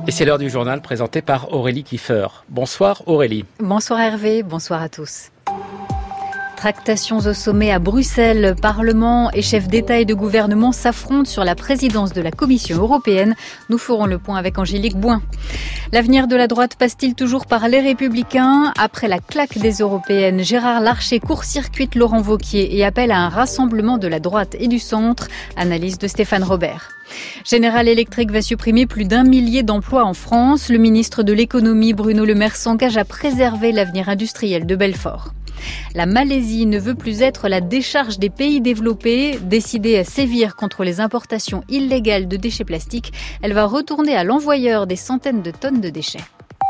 Et c'est l'heure du journal présenté par Aurélie Kiefer. Bonsoir Aurélie. Bonsoir Hervé, bonsoir à tous. Tractations au sommet à Bruxelles. Parlement et chefs d'État et de gouvernement s'affrontent sur la présidence de la Commission européenne. Nous ferons le point avec Angélique Bouin. L'avenir de la droite passe-t-il toujours par les Républicains ? Après la claque des européennes, Gérard Larcher court-circuite Laurent Wauquiez et appelle à un rassemblement de la droite et du centre. Analyse de Stéphane Robert. General Electric va supprimer plus d'1 millier d'emplois en France. Le ministre de l'économie Bruno Le Maire s'engage à préserver l'avenir industriel de Belfort. La Malaisie ne veut plus être la décharge des pays développés. Décidée à sévir contre les importations illégales de déchets plastiques, elle va retourner à l'envoyeur des centaines de tonnes de déchets.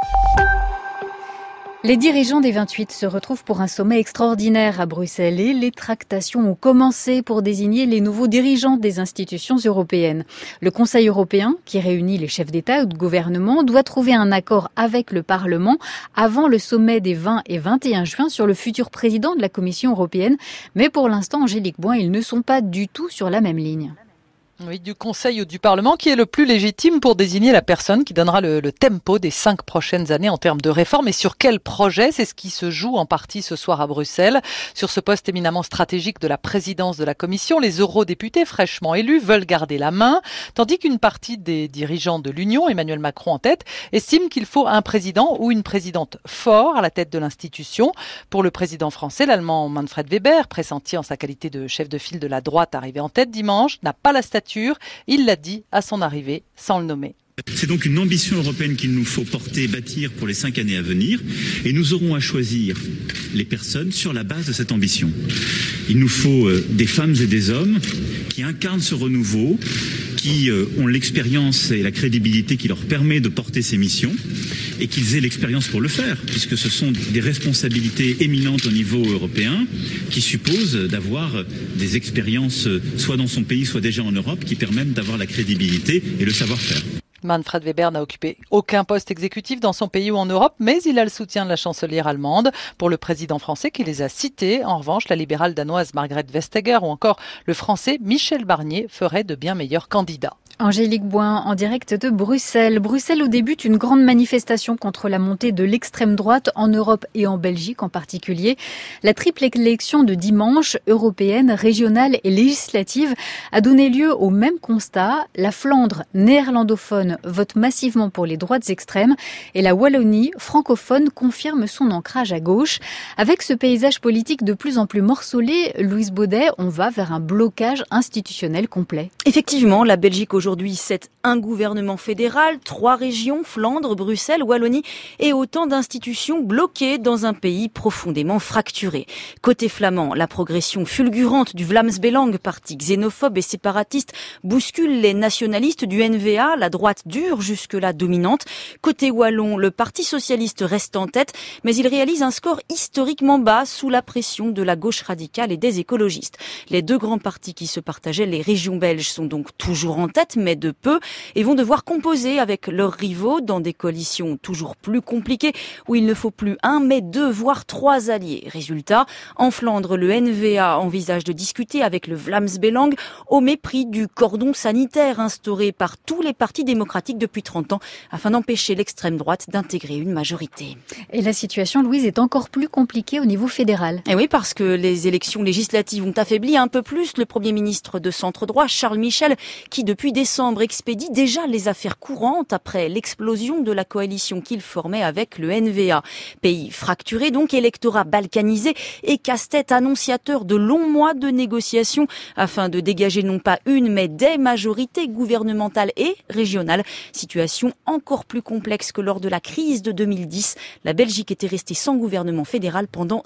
Les dirigeants des 28 se retrouvent pour un sommet extraordinaire à Bruxelles et les tractations ont commencé pour désigner les nouveaux dirigeants des institutions européennes. Le Conseil européen, qui réunit les chefs d'État ou de gouvernement, doit trouver un accord avec le Parlement avant le sommet des 20 et 21 juin sur le futur président de la Commission européenne. Mais pour l'instant, Angélique Bouin, ils ne sont pas du tout sur la même ligne. Oui, du Conseil ou du Parlement, qui est le plus légitime pour désigner la personne qui donnera le tempo des 5 prochaines années en termes de réforme et sur quel projet. C'est ce qui se joue en partie ce soir à Bruxelles. Sur ce poste éminemment stratégique de la présidence de la Commission, les eurodéputés fraîchement élus veulent garder la main, tandis qu'une partie des dirigeants de l'Union, Emmanuel Macron en tête, estime qu'il faut un président ou une présidente fort à la tête de l'institution. Pour le président français, l'Allemand Manfred Weber, pressenti en sa qualité de chef de file de la droite arrivé en tête dimanche, n'a pas la stature. Il l'a dit à son arrivée, sans le nommer. C'est donc une ambition européenne qu'il nous faut porter et bâtir pour les 5 années à venir. Et nous aurons à choisir les personnes sur la base de cette ambition. Il nous faut des femmes et des hommes qui incarnent ce renouveau, qui ont l'expérience et la crédibilité qui leur permet de porter ces missions et qu'ils aient l'expérience pour le faire, puisque ce sont des responsabilités éminentes au niveau européen qui supposent d'avoir des expériences soit dans son pays, soit déjà en Europe, qui permettent d'avoir la crédibilité et le savoir-faire. Manfred Weber n'a occupé aucun poste exécutif dans son pays ou en Europe, mais il a le soutien de la chancelière allemande. Pour le président français qui les a cités, en revanche, la libérale danoise Margrethe Vestager ou encore le français Michel Barnier feraient de bien meilleurs candidats. Angélique Bouin en direct de Bruxelles. Bruxelles où débute une grande manifestation contre la montée de l'extrême droite en Europe et en Belgique en particulier. La triple élection de dimanche, européenne, régionale et législative, a donné lieu au même constat. La Flandre néerlandophone vote massivement pour les droites extrêmes et la Wallonie francophone confirme son ancrage à gauche. Avec ce paysage politique de plus en plus morcelé, Louise Baudet, on va vers un blocage institutionnel complet. Effectivement, la Belgique aujourd'hui, c'est un gouvernement fédéral, 3 régions, Flandre, Bruxelles, Wallonie et autant d'institutions bloquées dans un pays profondément fracturé. Côté flamand, la progression fulgurante du Vlaams-Belang, parti xénophobe et séparatiste, bouscule les nationalistes du NVA, la droite dure jusque-là dominante. Côté wallon, le Parti socialiste reste en tête, mais il réalise un score historiquement bas sous la pression de la gauche radicale et des écologistes. Les 2 grands partis qui se partageaient les régions belges sont donc toujours en tête, mais de peu, et vont devoir composer avec leurs rivaux dans des coalitions toujours plus compliquées où il ne faut plus 1 mais 2 voire 3 alliés. Résultat, en Flandre, le NVA envisage de discuter avec le Vlaams-Belang au mépris du cordon sanitaire instauré par tous les partis démocratiques depuis 30 ans afin d'empêcher l'extrême droite d'intégrer une majorité. Et la situation, Louise, est encore plus compliquée au niveau fédéral. Et oui, parce que les élections législatives ont affaibli un peu plus le Premier ministre de centre-droit, Charles Michel, qui depuis décembre expédie déjà les affaires courantes après l'explosion de la coalition qu'il formait avec le NVA. Pays fracturé donc, électorat balkanisé et casse-tête annonciateur de longs mois de négociations afin de dégager non pas une mais des majorités gouvernementales et régionales. Situation encore plus complexe que lors de la crise de 2010. La Belgique était restée sans gouvernement fédéral pendant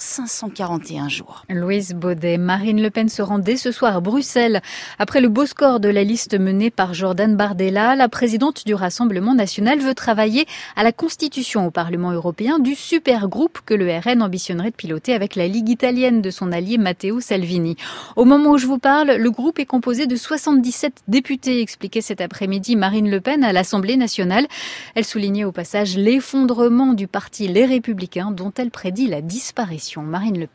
541 jours. Louise Baudet, Marine Le Pen se rend dès ce soir à Bruxelles. Après le beau score de la liste menée par Jordan Bardella, la présidente du Rassemblement national veut travailler à la constitution au Parlement européen du supergroupe que le RN ambitionnerait de piloter avec la Ligue italienne de son allié Matteo Salvini. Au moment où je vous parle, le groupe est composé de 77 députés, expliquait cet après-midi Marine Le Pen à l'Assemblée nationale. Elle soulignait au passage l'effondrement du parti Les Républicains dont elle prédit la disparition. Marine Le Pen.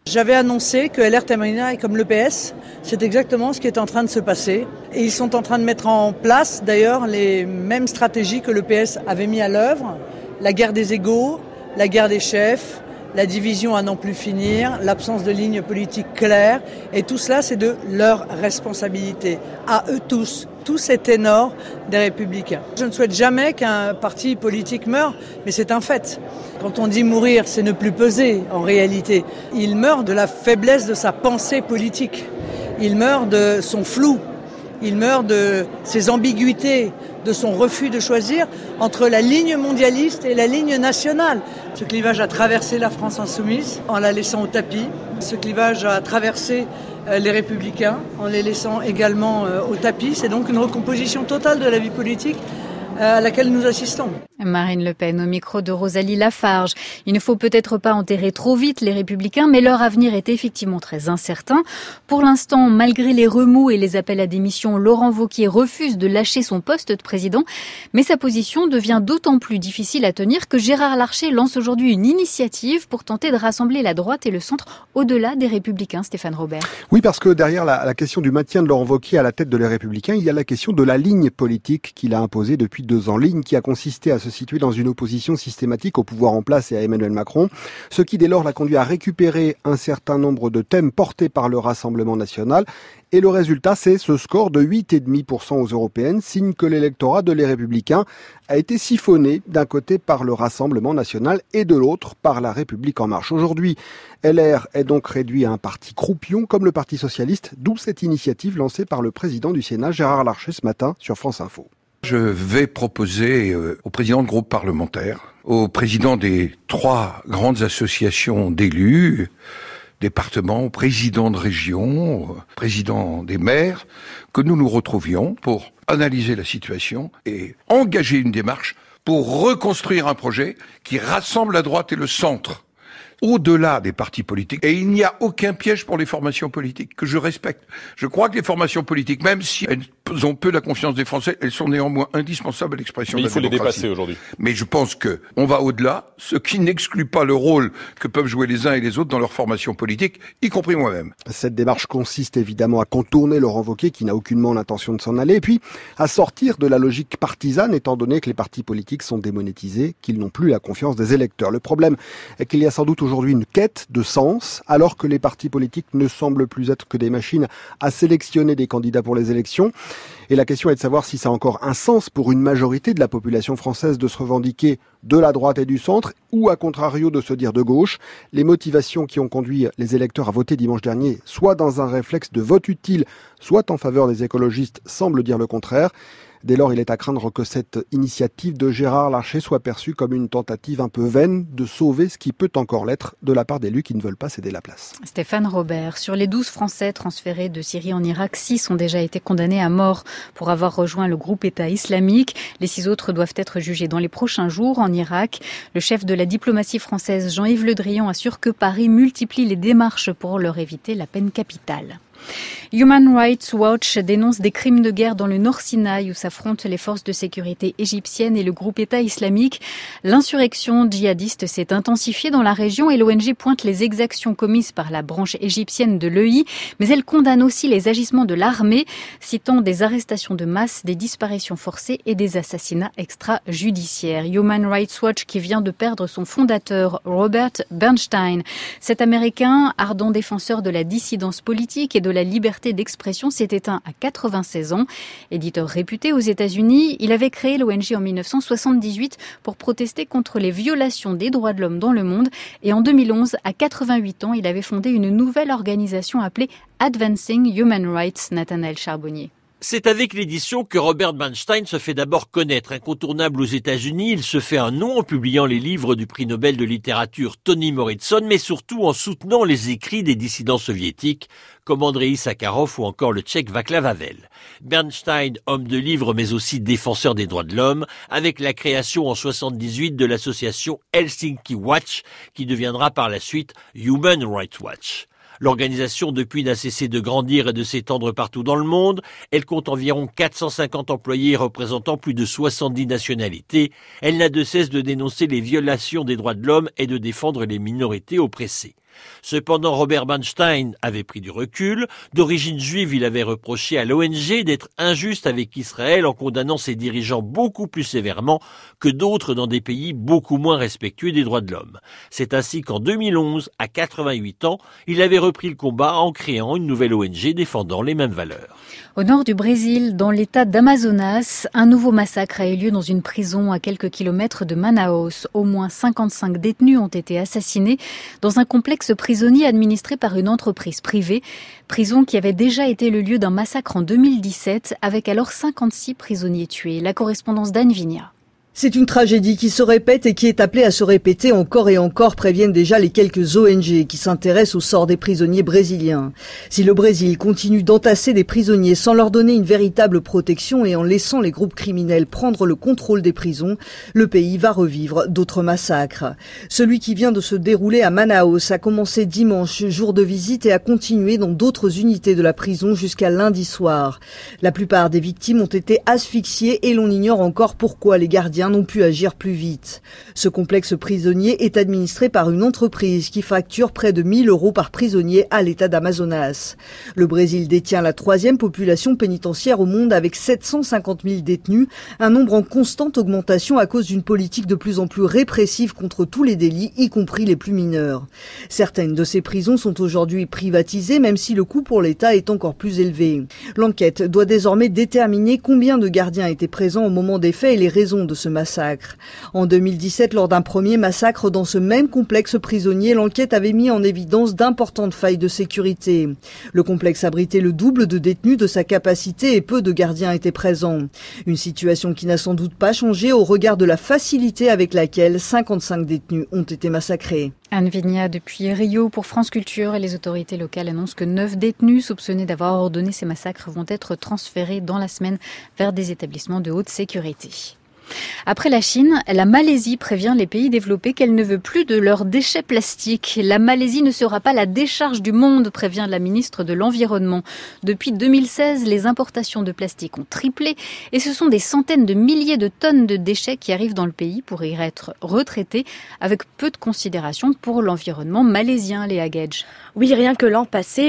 J'avais annoncé que LR terminerait comme le PS. C'est exactement ce qui est en train de se passer. Et ils sont en train de mettre en place, d'ailleurs, les mêmes stratégies que le PS avait mis à l'œuvre. La guerre des égaux, la guerre des chefs, la division à n'en plus finir, l'absence de ligne politique claire. Et tout cela, c'est de leur responsabilité. À eux tous ces ténors des Républicains. Je ne souhaite jamais qu'un parti politique meure, mais c'est un fait. Quand on dit mourir, c'est ne plus peser, en réalité. Il meurt de la faiblesse de sa pensée politique. Il meurt de son flou. Il meurt de ses ambiguïtés, de son refus de choisir entre la ligne mondialiste et la ligne nationale. Ce clivage a traversé la France insoumise en la laissant au tapis. Ce clivage a traversé les Républicains en les laissant également au tapis. C'est donc une recomposition totale de la vie politique à laquelle nous assistons. Marine Le Pen au micro de Rosalie Lafarge. Il ne faut peut-être pas enterrer trop vite les Républicains, mais leur avenir est effectivement très incertain. Pour l'instant, malgré les remous et les appels à démission, Laurent Wauquiez refuse de lâcher son poste de président. Mais sa position devient d'autant plus difficile à tenir que Gérard Larcher lance aujourd'hui une initiative pour tenter de rassembler la droite et le centre au-delà des Républicains. Stéphane Robert. Oui, parce que derrière la question du maintien de Laurent Wauquiez à la tête de les Républicains, il y a la question de la ligne politique qu'il a imposée depuis 2 ans. Ligne qui a consisté à se situer dans une opposition systématique au pouvoir en place et à Emmanuel Macron, ce qui dès lors l'a conduit à récupérer un certain nombre de thèmes portés par le Rassemblement national. Et le résultat, c'est ce score de 8,5% aux européennes, signe que l'électorat de Les Républicains a été siphonné d'un côté par le Rassemblement national et de l'autre par La République en marche. Aujourd'hui, LR est donc réduit à un parti croupion comme le Parti socialiste, d'où cette initiative lancée par le président du Sénat, Gérard Larcher, ce matin sur France Info. Je vais proposer au président de groupe parlementaire, au président des 3 grandes associations d'élus, départements, au président de région, au président des maires, que nous nous retrouvions pour analyser la situation et engager une démarche pour reconstruire un projet qui rassemble la droite et le centre, au-delà des partis politiques. Et il n'y a aucun piège pour les formations politiques, que je respecte. Je crois que les formations politiques, même si elles ont peu la confiance des Français, elles sont néanmoins indispensables à l'expression de la démocratie. Mais il faut les dépasser aujourd'hui. Mais je pense que on va au-delà, ce qui n'exclut pas le rôle que peuvent jouer les uns et les autres dans leur formation politique, y compris moi-même. Cette démarche consiste évidemment à contourner Laurent Wauquiez, qui n'a aucunement l'intention de s'en aller, et puis à sortir de la logique partisane, étant donné que les partis politiques sont démonétisés, qu'ils n'ont plus la confiance des électeurs. Le problème est qu'il y a sans doute aujourd'hui une quête de sens, alors que les partis politiques ne semblent plus être que des machines à sélectionner des candidats pour les élections. Et la question est de savoir si ça a encore un sens pour une majorité de la population française de se revendiquer de la droite et du centre, ou à contrario de se dire de gauche. Les motivations qui ont conduit les électeurs à voter dimanche dernier, soit dans un réflexe de vote utile, soit en faveur des écologistes, semblent dire le contraire. Dès lors, il est à craindre que cette initiative de Gérard Larcher soit perçue comme une tentative un peu vaine de sauver ce qui peut encore l'être de la part d'élus qui ne veulent pas céder la place. Stéphane Robert, sur les 12 Français transférés de Syrie en Irak, 6 ont déjà été condamnés à mort pour avoir rejoint le groupe État islamique. Les 6 autres doivent être jugés dans les prochains jours en Irak. Le chef de la diplomatie française, Jean-Yves Le Drian, assure que Paris multiplie les démarches pour leur éviter la peine capitale. Human Rights Watch dénonce des crimes de guerre dans le Nord Sinaï où s'affrontent les forces de sécurité égyptiennes et le groupe État islamique. L'insurrection djihadiste s'est intensifiée dans la région et l'ONG pointe les exactions commises par la branche égyptienne de l'EI, mais elle condamne aussi les agissements de l'armée, citant des arrestations de masse, des disparitions forcées et des assassinats extrajudiciaires. Human Rights Watch qui vient de perdre son fondateur Robert Bernstein. Cet Américain, ardent défenseur de la dissidence politique et de la liberté d'expression, s'est éteint à 96 ans. Éditeur réputé aux États-Unis, il avait créé l'ONG en 1978 pour protester contre les violations des droits de l'homme dans le monde. Et en 2011, à 88 ans, il avait fondé une nouvelle organisation appelée Advancing Human Rights. Nathanaël Charbonnier. C'est avec l'édition que Robert Bernstein se fait d'abord connaître. Incontournable aux États-Unis, il se fait un nom en publiant les livres du prix Nobel de littérature Toni Morrison, mais surtout en soutenant les écrits des dissidents soviétiques comme Andreï Sakharov ou encore le Tchèque Václav Havel. Bernstein, homme de livre mais aussi défenseur des droits de l'homme, avec la création en 1978 de l'association Helsinki Watch, qui deviendra par la suite Human Rights Watch. L'organisation depuis n'a cessé de grandir et de s'étendre partout dans le monde. Elle compte environ 450 employés représentant plus de 70 nationalités. Elle n'a de cesse de dénoncer les violations des droits de l'homme et de défendre les minorités oppressées. Cependant, Robert Manstein avait pris du recul. D'origine juive, il avait reproché à l'ONG d'être injuste avec Israël en condamnant ses dirigeants beaucoup plus sévèrement que d'autres dans des pays beaucoup moins respectueux des droits de l'homme. C'est ainsi qu'en 2011, à 88 ans, il avait repris le combat en créant une nouvelle ONG défendant les mêmes valeurs. Au nord du Brésil, dans l'état d'Amazonas, un nouveau massacre a eu lieu dans une prison à quelques kilomètres de Manaus. Au moins 55 détenus ont été assassinés dans un complexe prisonnier administré par une entreprise privée. Prison qui avait déjà été le lieu d'un massacre en 2017, avec alors 56 prisonniers tués. La correspondance d'Anne Vigna. C'est une tragédie qui se répète et qui est appelée à se répéter encore et encore, préviennent déjà les quelques ONG qui s'intéressent au sort des prisonniers brésiliens. Si le Brésil continue d'entasser des prisonniers sans leur donner une véritable protection et en laissant les groupes criminels prendre le contrôle des prisons, le pays va revivre d'autres massacres. Celui qui vient de se dérouler à Manaus a commencé dimanche, jour de visite, et a continué dans d'autres unités de la prison jusqu'à lundi soir. La plupart des victimes ont été asphyxiées et l'on ignore encore pourquoi les gardiens n'ont pu agir plus vite. Ce complexe prisonnier est administré par une entreprise qui facture près de 1 000 € par prisonnier à l'état d'Amazonas. Le Brésil détient la 3e population pénitentiaire au monde avec 750 000 détenus, un nombre en constante augmentation à cause d'une politique de plus en plus répressive contre tous les délits, y compris les plus mineurs. Certaines de ces prisons sont aujourd'hui privatisées, même si le coût pour l'État est encore plus élevé. L'enquête doit désormais déterminer combien de gardiens étaient présents au moment des faits et les raisons de ce massacre. En 2017, lors d'un premier massacre dans ce même complexe prisonnier, l'enquête avait mis en évidence d'importantes failles de sécurité. Le complexe abritait le double de détenus de sa capacité et peu de gardiens étaient présents. Une situation qui n'a sans doute pas changé au regard de la facilité avec laquelle 55 détenus ont été massacrés. Anne Vigna depuis Rio pour France Culture, et les autorités locales annoncent que 9 détenus soupçonnés d'avoir ordonné ces massacres vont être transférés dans la semaine vers des établissements de haute sécurité. Après la Chine, la Malaisie prévient les pays développés qu'elle ne veut plus de leurs déchets plastiques. La Malaisie ne sera pas la décharge du monde, prévient la ministre de l'Environnement. Depuis 2016, les importations de plastique ont triplé et ce sont des centaines de milliers de tonnes de déchets qui arrivent dans le pays pour y être retraités avec peu de considération pour l'environnement malaisien, Léa Gage. Oui, rien que l'an passé,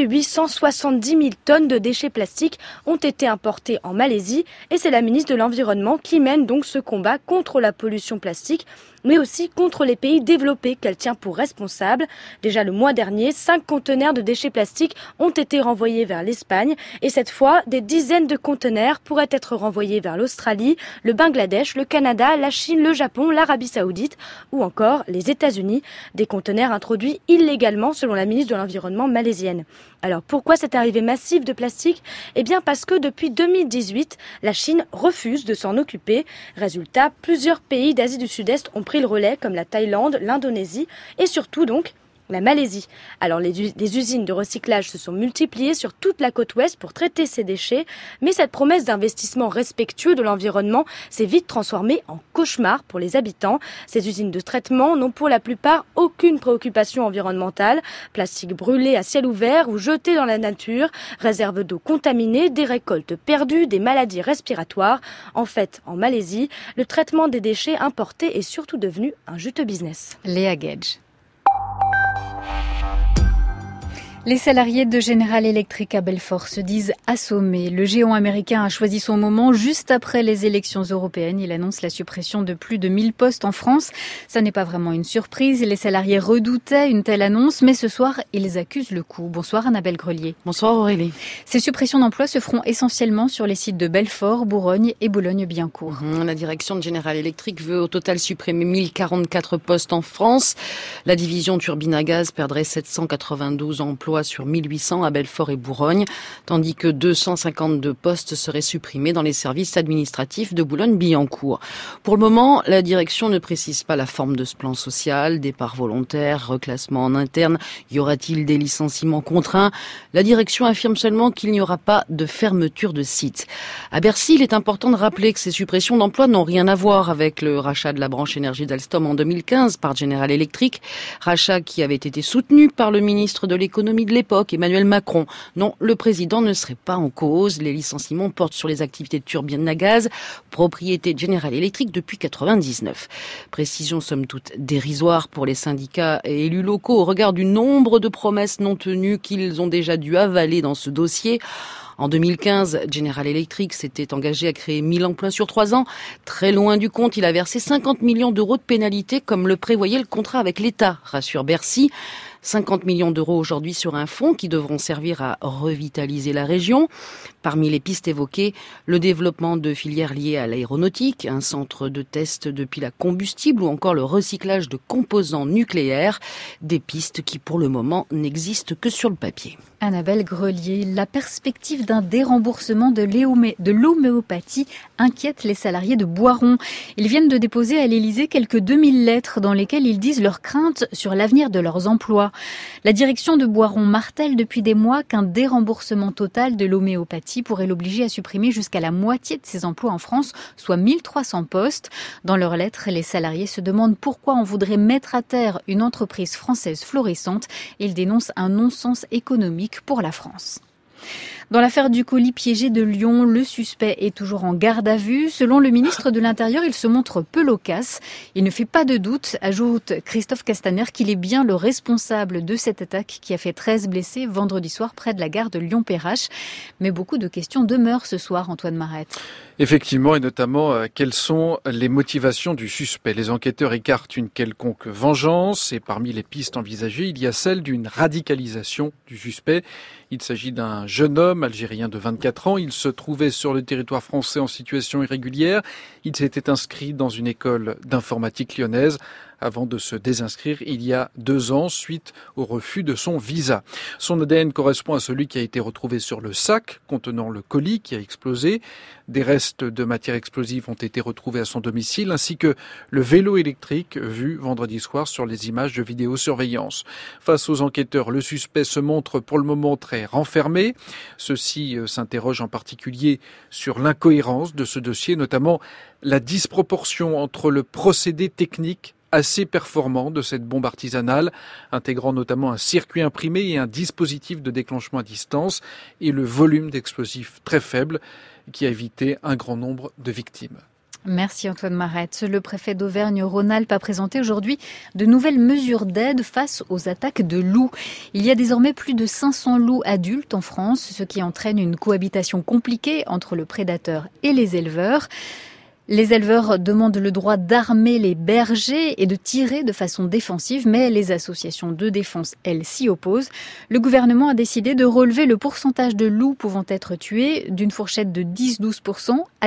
870 000 tonnes de déchets plastiques ont été importées en Malaisie et c'est la ministre de l'Environnement qui mène donc ce combat contre la pollution plastique, mais aussi contre les pays développés qu'elle tient pour responsables. Déjà le mois dernier, 5 conteneurs de déchets plastiques ont été renvoyés vers l'Espagne et cette fois, des dizaines de conteneurs pourraient être renvoyés vers l'Australie, le Bangladesh, le Canada, la Chine, le Japon, l'Arabie Saoudite ou encore les États-Unis. Des conteneurs introduits illégalement selon la ministre de l'Environnement malaisienne. Alors pourquoi cette arrivée massive de plastique ? Eh bien parce que depuis 2018, la Chine refuse de s'en occuper. Résultat, plusieurs pays d'Asie du Sud-Est ont pris le relais comme la Thaïlande, l'Indonésie et surtout donc la Malaisie. Alors les usines de recyclage se sont multipliées sur toute la côte ouest pour traiter ces déchets, mais cette promesse d'investissement respectueux de l'environnement s'est vite transformée en cauchemar pour les habitants. Ces usines de traitement n'ont pour la plupart aucune préoccupation environnementale. Plastique brûlé à ciel ouvert ou jeté dans la nature, réserve d'eau contaminée, des récoltes perdues, des maladies respiratoires. En fait, en Malaisie, le traitement des déchets importés est surtout devenu un juteux business. Léa Gage. Les salariés de General Electric à Belfort se disent assommés. Le géant américain a choisi son moment juste après les élections européennes. Il annonce la suppression de plus de 1000 postes en France. Ça n'est pas vraiment une surprise. Les salariés redoutaient une telle annonce, mais ce soir, ils accusent le coup. Bonsoir Annabelle Grelier. Bonsoir Aurélie. Ces suppressions d'emplois se feront essentiellement sur les sites de Belfort, Bourgogne et Boulogne-Billancourt. La direction de General Electric veut au total supprimer 1044 postes en France. La division turbine à gaz perdrait 792 emplois sur 1800 à Belfort et Bourgogne, tandis que 252 postes seraient supprimés dans les services administratifs de Boulogne-Billancourt. Pour le moment, la direction ne précise pas la forme de ce plan social, départ volontaire, reclassement en interne, y aura-t-il des licenciements contraints ? La direction affirme seulement qu'il n'y aura pas de fermeture de site. À Bercy, il est important de rappeler que ces suppressions d'emplois n'ont rien à voir avec le rachat de la branche énergie d'Alstom en 2015 par General Electric, rachat qui avait été soutenu par le ministre de l'économie l'économie de l'époque, Emmanuel Macron. Non, le président ne serait pas en cause. Les licenciements portent sur les activités de turbines à gaz, propriété de General Electric depuis 1999. Précision somme toute dérisoire pour les syndicats et élus locaux au regard du nombre de promesses non tenues qu'ils ont déjà dû avaler dans ce dossier. En 2015, General Electric s'était engagé à créer 1000 emplois sur 3 ans. Très loin du compte, il a versé 50 millions d'euros de pénalités comme le prévoyait le contrat avec l'État, rassure Bercy. 50 millions d'euros aujourd'hui sur un fonds qui devront servir à revitaliser la région. Parmi les pistes évoquées, le développement de filières liées à l'aéronautique, un centre de test de piles à combustible ou encore le recyclage de composants nucléaires. Des pistes qui pour le moment n'existent que sur le papier. Annabelle Grelier, la perspective d'un déremboursement de l'homéopathie inquiète les salariés de Boiron. Ils viennent de déposer à l'Élysée quelques 2000 lettres dans lesquelles ils disent leurs craintes sur l'avenir de leurs emplois. La direction de Boiron martèle depuis des mois qu'un déremboursement total de l'homéopathie pourrait l'obliger à supprimer jusqu'à la moitié de ses emplois en France, soit 1300 postes. Dans leurs lettres, les salariés se demandent pourquoi on voudrait mettre à terre une entreprise française florissante. Ils dénoncent un non-sens économique pour la France. Dans l'affaire du colis piégé de Lyon, le suspect est toujours en garde à vue. Selon le ministre de l'Intérieur, il se montre peu loquace. Il ne fait pas de doute, ajoute Christophe Castaner, qu'il est bien le responsable de cette attaque qui a fait 13 blessés vendredi soir près de la gare de Lyon-Perrache. Mais beaucoup de questions demeurent ce soir, Antoine Marette. Effectivement, et notamment, quelles sont les motivations du suspect ? Les enquêteurs écartent une quelconque vengeance et parmi les pistes envisagées, il y a celle d'une radicalisation du suspect. Il s'agit d'un jeune homme algérien de 24 ans. Il se trouvait sur le territoire français en situation irrégulière. Il s'était inscrit dans une école d'informatique lyonnaise avant de se désinscrire il y a 2 ans suite au refus de son visa. Son ADN correspond à celui qui a été retrouvé sur le sac contenant le colis qui a explosé. Des restes de matière explosive ont été retrouvés à son domicile ainsi que le vélo électrique vu vendredi soir sur les images de vidéosurveillance. Face aux enquêteurs, le suspect se montre pour le moment très renfermé. Ceux-ci s'interrogent en particulier sur l'incohérence de ce dossier, notamment la disproportion entre le procédé technique assez performant de cette bombe artisanale, intégrant notamment un circuit imprimé et un dispositif de déclenchement à distance, et le volume d'explosifs très faible qui a évité un grand nombre de victimes. Merci Antoine Marette. Le préfet d'Auvergne-Rhône-Alpes a présenté aujourd'hui de nouvelles mesures d'aide face aux attaques de loups. Il y a désormais plus de 500 loups adultes en France, ce qui entraîne une cohabitation compliquée entre le prédateur et les éleveurs. Les éleveurs demandent le droit d'armer les bergers et de tirer de façon défensive, mais les associations de défense, elles, s'y opposent. Le gouvernement a décidé de relever le pourcentage de loups pouvant être tués d'une fourchette de 10-12% à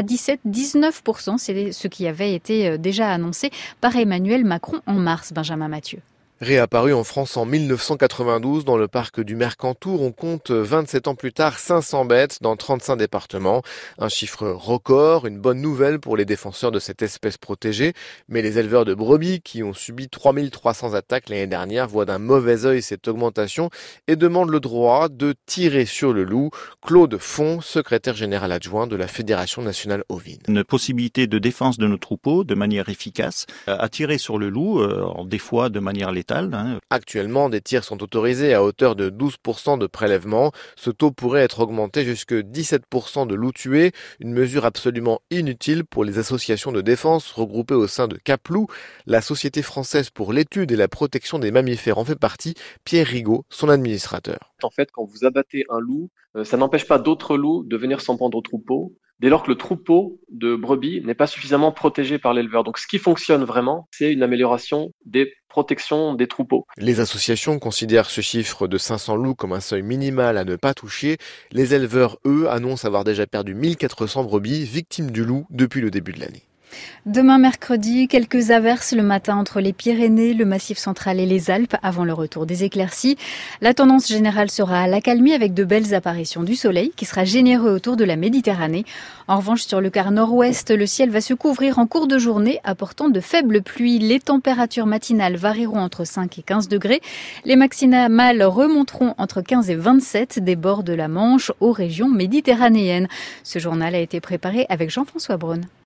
17-19%. C'est ce qui avait été déjà annoncé par Emmanuel Macron en mars, Benjamin Mathieu. Réapparu en France en 1992 dans le parc du Mercantour, on compte 27 ans plus tard 500 bêtes dans 35 départements. Un chiffre record, une bonne nouvelle pour les défenseurs de cette espèce protégée. Mais les éleveurs de brebis qui ont subi 3300 attaques l'année dernière voient d'un mauvais œil cette augmentation et demandent le droit de tirer sur le loup. Claude Font, secrétaire général adjoint de la Fédération nationale ovine. Une possibilité de défense de nos troupeaux de manière efficace, à tirer sur le loup, des fois de manière létale. Actuellement, des tirs sont autorisés à hauteur de 12% de prélèvement. Ce taux pourrait être augmenté jusqu'à 17% de loups tués, une mesure absolument inutile pour les associations de défense regroupées au sein de Cap-Loup. La Société française pour l'étude et la protection des mammifères en fait partie. Pierre Rigaud, son administrateur. En fait, quand vous abattez un loup, ça n'empêche pas d'autres loups de venir s'en prendre au troupeau, dès lors que le troupeau de brebis n'est pas suffisamment protégé par l'éleveur. Donc ce qui fonctionne vraiment, c'est une amélioration des protections des troupeaux. Les associations considèrent ce chiffre de 500 loups comme un seuil minimal à ne pas toucher. Les éleveurs, eux, annoncent avoir déjà perdu 1400 brebis victimes du loup depuis le début de l'année. Demain mercredi, quelques averses le matin entre les Pyrénées, le Massif central et les Alpes avant le retour des éclaircies. La tendance générale sera à l'accalmie avec de belles apparitions du soleil qui sera généreux autour de la Méditerranée. En revanche, sur le quart nord-ouest, le ciel va se couvrir en cours de journée apportant de faibles pluies. Les températures matinales varieront entre 5 et 15 degrés. Les maximales remonteront entre 15 et 27 des bords de la Manche aux régions méditerranéennes. Ce journal a été préparé avec Jean-François Braun.